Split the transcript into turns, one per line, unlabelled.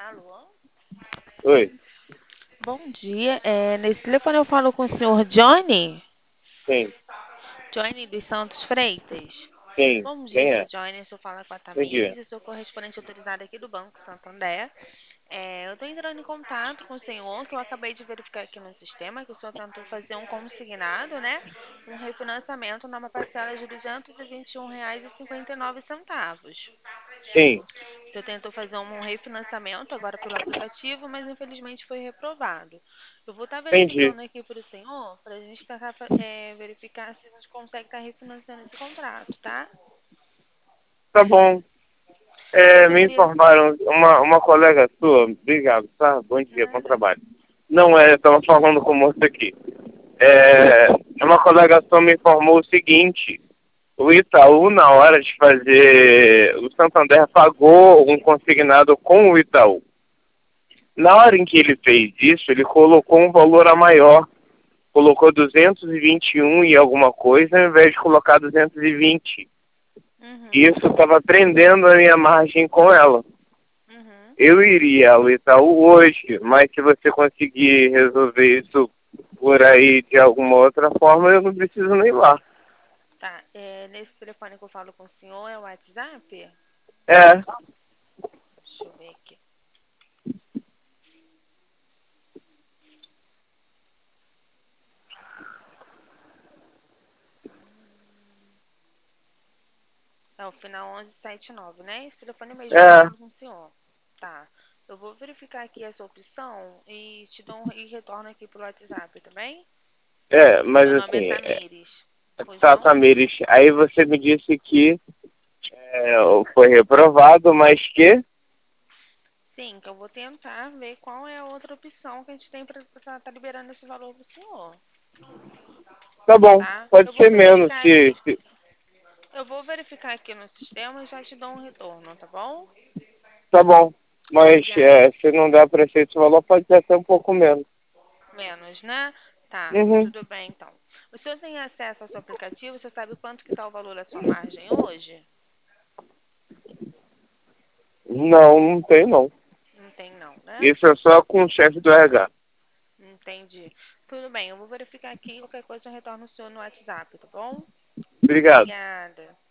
Alô?
Oi,
Bom dia. Nesse telefone eu falo com o senhor Johnny?
quem?
Johnny dos Santos Freitas.
Quem?
Bom
Quem
dia,
é?
seu Johnny. Eu falo com a
Bom dia.
Tamires, eu sou correspondente autorizada aqui do Banco Santander. Eu estou entrando em contato com o senhor, que eu acabei de verificar aqui no sistema, que o senhor tentou fazer um consignado, né? Um refinanciamento numa parcela de R$ 221,59.
Sim,
O senhor tentou fazer um refinanciamento agora pelo aplicativo, mas infelizmente foi reprovado. Eu vou estar
entendi.
verificando aqui para o senhor, para a gente tentar verificar se a gente consegue estar refinanciando esse contrato, tá?
Tá bom.
Eu
Me
gostaria.
informaram, uma colega sua, obrigado, tá? Bom dia, bom
Nada.
trabalho. Não, eu tava falando com o moço aqui. Uma colega sua me informou o seguinte, o Itaú, na hora de fazer, o Santander pagou um consignado com o Itaú. Na hora em que ele fez isso, ele colocou um valor a maior, colocou 221 e alguma coisa, ao invés de colocar 220.
Uhum,
Isso estava prendendo a minha margem com ela.
uhum.
Eu iria ao Itaú hoje, mas se você conseguir resolver isso por aí de alguma outra forma, eu não preciso nem ir lá.
Tá. Nesse telefone que eu falo com o senhor é o WhatsApp?
É,
Deixa eu ver aqui. É o final 1179, né? Esse telefone mesmo que eu
é,
falo com o senhor. Tá. Eu vou verificar aqui essa opção e te dou e retorno aqui pelo WhatsApp, tá bem?
mas
Meu nome é
assim,
Tamires. Pois
tá,
não?
Tamires, aí você me disse que foi reprovado, mas que,
Sim, que eu vou tentar ver qual é a outra opção que a gente tem para estar liberando esse valor para o senhor,
tá bom,
tá?
pode ser menos,
Eu vou verificar aqui no sistema e já te dou um retorno, tá bom?
tá bom, mas
Obrigada.
se não der para ser esse valor, pode ser até um pouco menos.
Menos, né? Tá,
Uhum.
tudo bem então. O senhor tem acesso ao seu aplicativo? Você sabe quanto que está o valor da sua margem hoje?
Não, não tem não.
Não tem não, né?
Isso é só com o chefe do RH.
Entendi. Tudo bem, eu vou verificar aqui. Qualquer coisa eu retorno o senhor no WhatsApp, tá bom?
Obrigado.
Obrigada.